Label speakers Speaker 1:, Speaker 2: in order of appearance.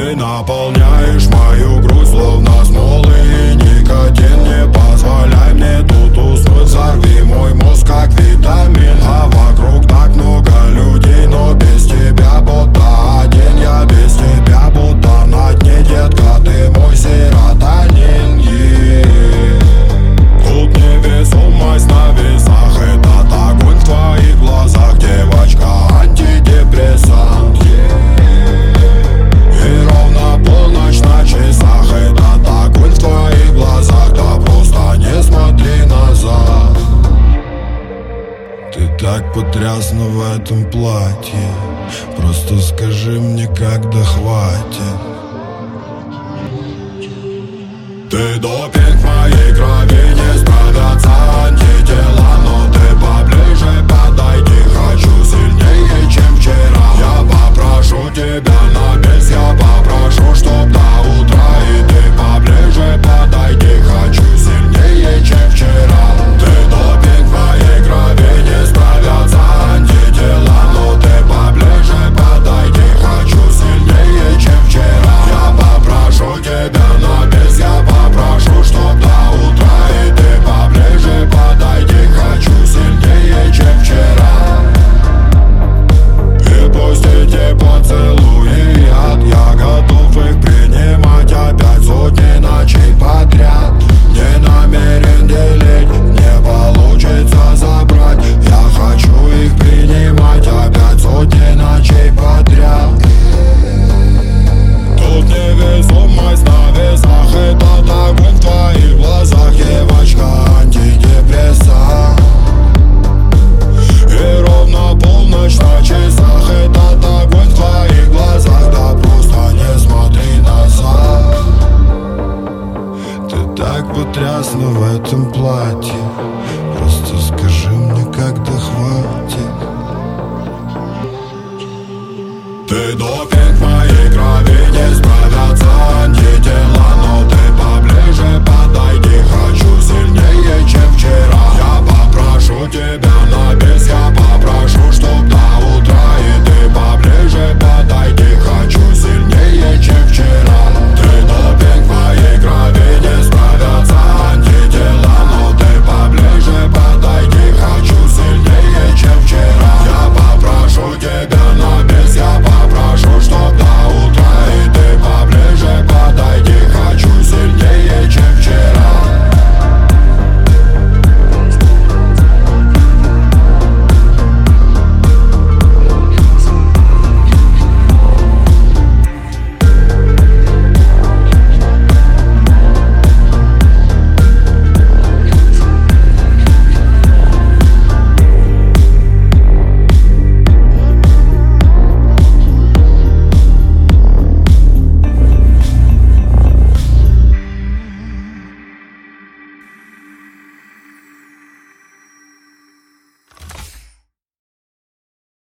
Speaker 1: Ты наполняешь мою грудь словно смолы и никотин. Не позволяй мне тут уснуть, взорви мой мозг как витамин. А вокруг так много людей, но без тебя будто один. Я без тебя будто на дне, детка, ты мой серотонин. Тут невесомость на весах, этот огонь в твоих глазах, девочка, антидепрессант. И ровно полночь на часах, этот огонь в твоих глазах, да просто не смотри назад. Ты так потрясна в этом платье, просто скажи мне, когда хватит. Ты допинг в моей крови, не справятся антитела, но ты поближе подойди, хочу сильнее, чем вчера. Я попрошу тебя на бис, я попрошу, чтоб до утра. И ты поближе подойди, хочу сильнее, чем вчера. Ты допинг в моей крови, не справятся антитела, но ты поближе подойди, хочу сильнее, чем вчера. Я попрошу тебя на бис, я попрошу, чтоб до утра. И ты поближе подойди, хочу сильнее, чем вчера. И пусть эти поцелуи яд, я готов их принимать опять сотни ночей подряд. Не намерен делить, не получится забрать. Я хочу их принимать опять сотни ночей подряд. Тут невесомость на весах, этот огонь в твоих глазах, девочка, антидепрессант. И ровно полночь на часах, этот огонь в твоих глазах, да просто не смотри назад. Ты так потрясна в этом платье, просто скажи мне, когда хватит. Ты допинг в моей крови, не справятся антитела, но ты поближе подойди, хочу сильнее, чем вчера. Я попрошу тебя